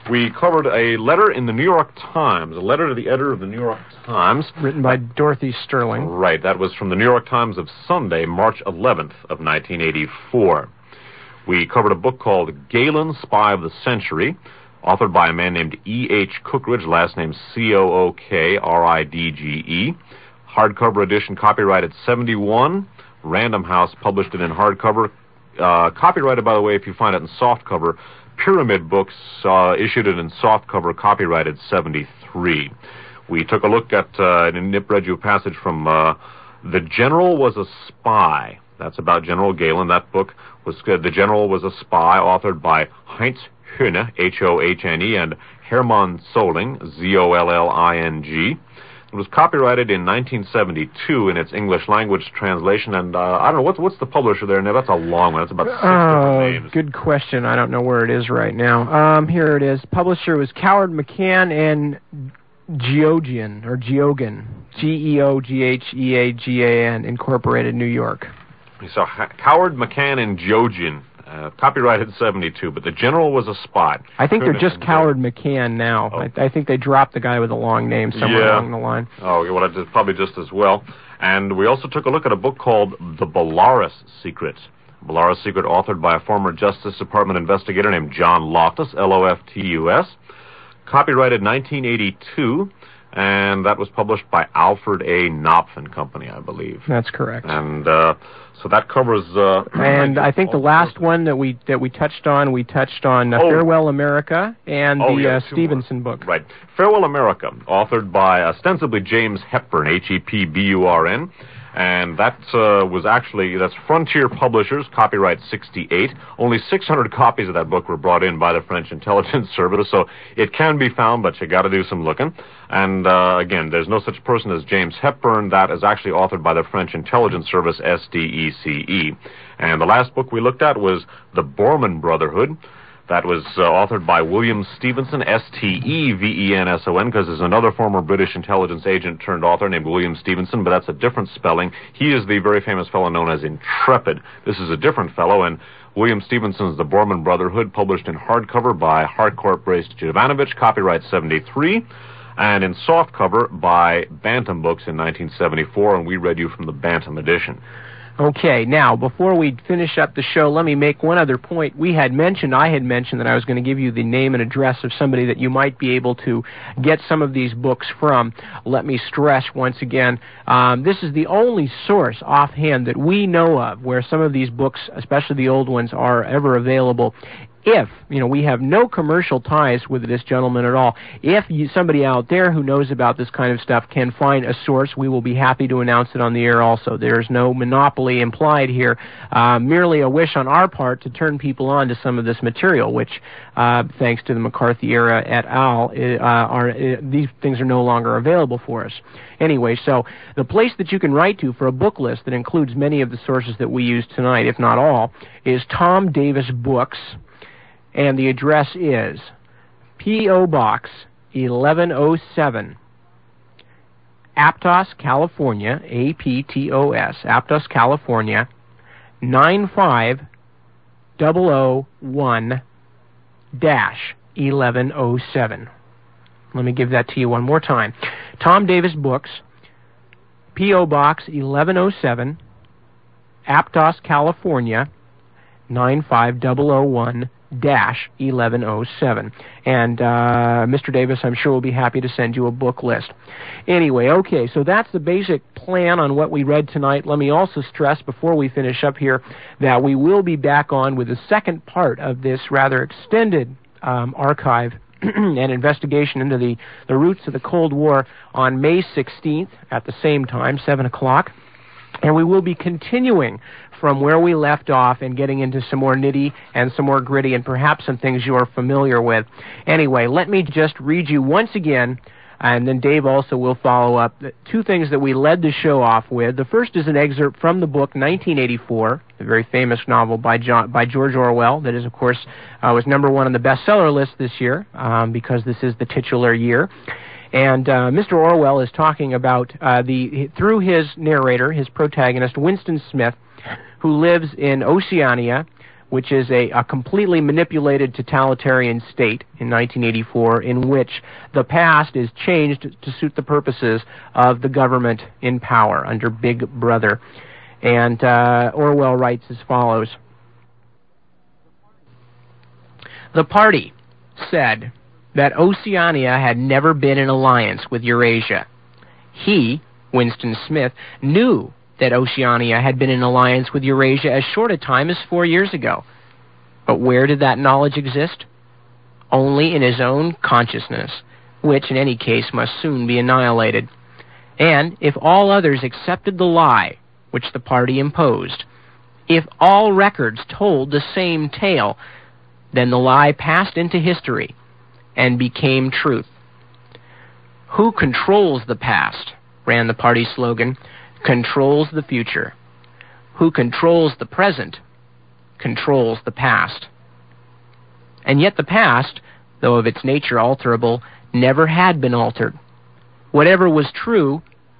we covered a letter in the New York Times, a letter to the editor of the New York Times. Written by Dorothy Sterling. Right, that was from the New York Times of Sunday, March 11th of 1984. We covered a book called Galen, Spy of the Century, authored by a man named E.H. Cookridge, last name Cookridge. Hardcover edition, copyrighted 71. Random House published it in hardcover. Copyrighted, by the way, if you find it in softcover. Pyramid Books issued it in softcover, copyrighted 73. We took a look at, and Nip read you a passage from The General Was a Spy. That's about General Galen. That book was The General Was a Spy, authored by Heinz Höhne, H-O-H-N-E, and Hermann Zolling, Z-O-L-L-I-N-G. It was copyrighted in 1972 in its English language translation, and I don't know, what's the publisher there, Nib? That's a long one. That's about 6 different names. Good question. I don't know where it is right now. Here it is. Publisher was Coward McCann and Geoghegan, G-E-O-G-H-E-A-G-A-N, Incorporated, New York. So Coward McCann and Geoghegan. Copyrighted 72, but The General Was a Spy. I think they're just Coward McCann now. Oh. I think they dropped the guy with a long name somewhere along the line. Oh, well, that's probably just as well. And we also took a look at a book called The Belarus Secret. Belarus Secret, authored by a former Justice Department investigator named John Loftus, L-O-F-T-U-S. Copyrighted 1982, and that was published by Alfred A. Knopf and Company, I believe. That's correct. And so that covers. And I think the last one that we touched on, Farewell America and the Stevenson book. Right, Farewell America, authored by ostensibly James Hepburn, H-E-P-B-U-R-N. And that that's Frontier Publishers, copyright 68. Only 600 copies of that book were brought in by the French intelligence service, so it can be found, but you got to do some looking. And again, there's no such person as James Hepburn. That is actually authored by the French intelligence service, S-D-E-C-E. And the last book we looked at was The Borman Brotherhood. That was authored by William Stevenson, S-T-E-V-E-N-S-O-N, because there's another former British intelligence agent turned author named William Stevenson, but that's a different spelling. He is the very famous fellow known as Intrepid. This is a different fellow, and William Stevenson's The Borman Brotherhood, published in hardcover by Harcourt Brace Jovanovich, copyright 73, and in softcover by Bantam Books in 1974, and we read you from the Bantam edition. Okay, now, before we finish up the show, let me make one other point. I had mentioned that I was going to give you the name and address of somebody that you might be able to get some of these books from. Let me stress once again, this is the only source offhand that we know of where some of these books, especially the old ones, are ever available. If, we have no commercial ties with this gentleman at all. If somebody out there who knows about this kind of stuff can find a source, we will be happy to announce it on the air also. There's no monopoly implied here, merely a wish on our part to turn people on to some of this material, which, thanks to the McCarthy era et al., these things are no longer available for us. Anyway, so the place that you can write to for a book list that includes many of the sources that we use tonight, if not all, is Tom Davis Books. And the address is P.O. Box 1107, Aptos, California, A-P-T-O-S, Aptos, California, 95001-1107. Let me give that to you one more time. Tom Davis Books, P.O. Box 1107, Aptos, California, 95001-1107. And Mr. Davis, I'm sure, will be happy to send you a book list. Anyway, okay, so that's the basic plan on what we read tonight. Let me also stress before we finish up here that we will be back on with the second part of this rather extended archive and investigation into the roots of the Cold War on May 16th at the same time, 7 o'clock. And we will be continuing from where we left off and getting into some more nitty and some more gritty and perhaps some things you are familiar with. Anyway, let me just read you once again, and then Dave also will follow up, the two things that we led the show off with. The first is an excerpt from the book 1984, the very famous novel by George Orwell, that is, of course, was number one on the bestseller list this year because this is the titular year. And Mr. Orwell is talking about, through his narrator, his protagonist, Winston Smith, who lives in Oceania, which is a completely manipulated totalitarian state in 1984 in which the past is changed to suit the purposes of the government in power under Big Brother. And Orwell writes as follows. The party said that Oceania had never been in alliance with Eurasia. He, Winston Smith, knew that Oceania had been in alliance with Eurasia as short a time as 4 years ago. But where did that knowledge exist? Only in his own consciousness, which in any case must soon be annihilated. And if all others accepted the lie which the party imposed, if all records told the same tale, then the lie passed into history and became truth. Who controls the past, ran the party slogan, controls the future. Who controls the present controls the past. And yet the past, though of its nature alterable, never had been altered. Whatever was true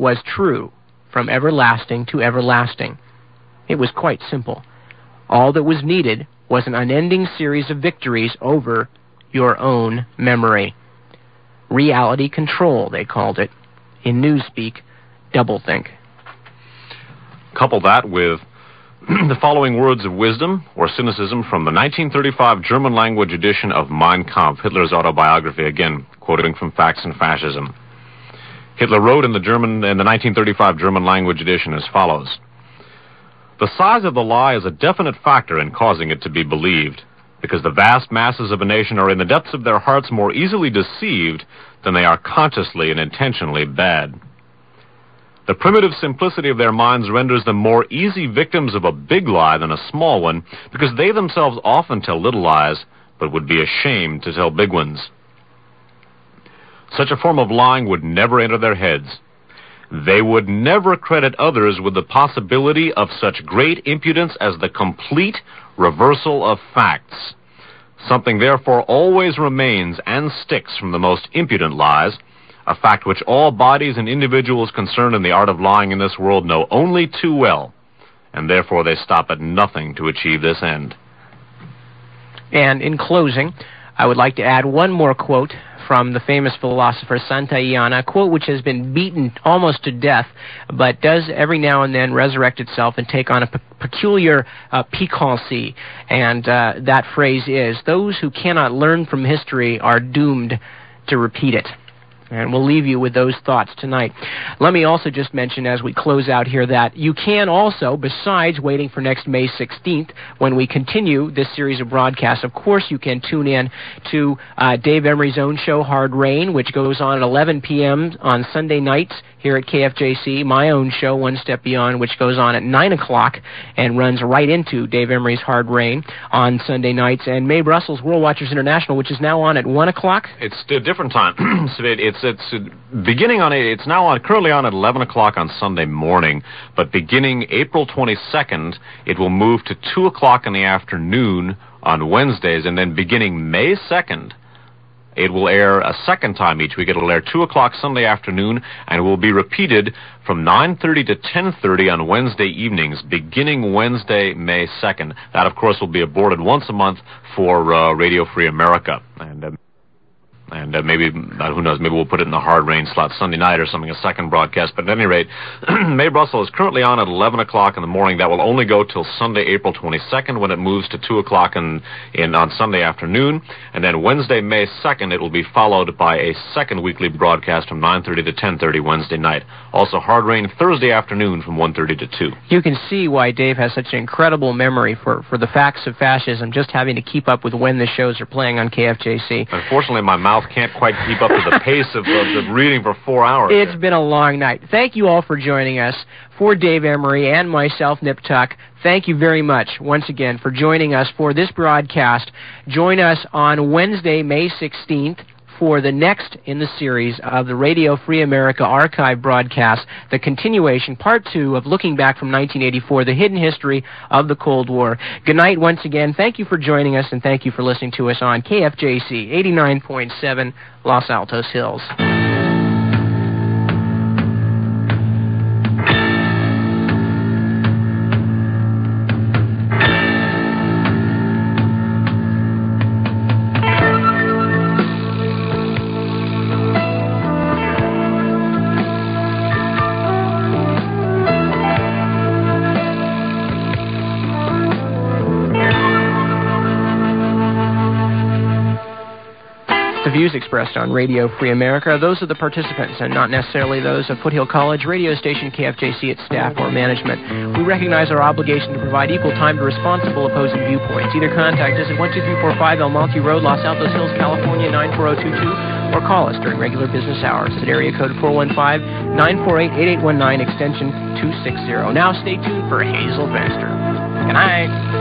from everlasting to everlasting. It was quite simple. All that was needed was an unending series of victories over your own memory. Reality control, they called it. In newspeak, doublethink. Couple that with the following words of wisdom or cynicism from the 1935 German language edition of Mein Kampf, Hitler's autobiography, again quoting from Facts and Fascism. Hitler wrote in the 1935 German language edition as follows. The size of the lie is a definite factor in causing it to be believed, because the vast masses of a nation are in the depths of their hearts more easily deceived than they are consciously and intentionally bad. The primitive simplicity of their minds renders them more easy victims of a big lie than a small one, because they themselves often tell little lies, but would be ashamed to tell big ones. Such a form of lying would never enter their heads. They would never credit others with the possibility of such great impudence as the complete reversal of facts. Something therefore always remains and sticks from the most impudent lies, a fact which all bodies and individuals concerned in the art of lying in this world know only too well, and therefore they stop at nothing to achieve this end. And in closing, I would like to add one more quote from the famous philosopher Santayana, a quote which has been beaten almost to death, but does every now and then resurrect itself and take on a peculiar piquancy. And that phrase is, those who cannot learn from history are doomed to repeat it. And we'll leave you with those thoughts tonight. Let me also just mention as we close out here that you can also, besides waiting for next May 16th, when we continue this series of broadcasts, of course you can tune in to Dave Emery's own show, Hard Rain, which goes on at 11 p.m. on Sunday nights here at KFJC, my own show, One Step Beyond, which goes on at 9 o'clock and runs right into Dave Emery's Hard Rain on Sunday nights, and Mae Brussels' World Watchers International, which is now on at 1 o'clock. It's a different time. It's beginning on it's now on currently on at 11 o'clock on Sunday morning, but beginning April 22nd, it will move to 2 o'clock in the afternoon on Wednesdays, and then beginning May 2nd, it will air a second time each week. It will air 2 o'clock Sunday afternoon, and it will be repeated from 9:30 to 10:30 on Wednesday evenings, beginning Wednesday, May 2nd. That, of course, will be aborted once a month for Radio Free America. And maybe, who knows, maybe we'll put it in the Hard Rain slot Sunday night or something, a second broadcast. But at any rate, Mae Brussels is currently on at 11 o'clock in the morning. That will only go till Sunday, April 22nd, when it moves to 2 o'clock on Sunday afternoon. And then Wednesday, May 2nd, it will be followed by a second weekly broadcast from 9:30 to 10:30 Wednesday night. Also, Hard Rain Thursday afternoon from 1:30 to 2. You can see why Dave has such an incredible memory for the facts of fascism, just having to keep up with when the shows are playing on KFJC. Unfortunately, my mouth can't quite keep up to the pace of reading for 4 hours. It's been a long night. Thank you all for joining us. For Dave Emery and myself, Nip Tuck, thank you very much once again for joining us for this broadcast. Join us on Wednesday, May 16th, for the next in the series of the Radio Free America archive broadcast, the continuation, part 2 of Looking Back from 1984, the hidden history of the Cold War. Good night once again. Thank you for joining us, and thank you for listening to us on KFJC 89.7 Los Altos Hills. The views expressed on Radio Free America are those of the participants and not necessarily those of Foothill College radio station KFJC, its staff, or management. We recognize our obligation to provide equal time to responsible opposing viewpoints. Either contact us at 12345 El Monte Road, Los Altos Hills, California, 94022, or call us during regular business hours at area code 415-948-8819, extension 260. Now stay tuned for Hazel Bester. Good night.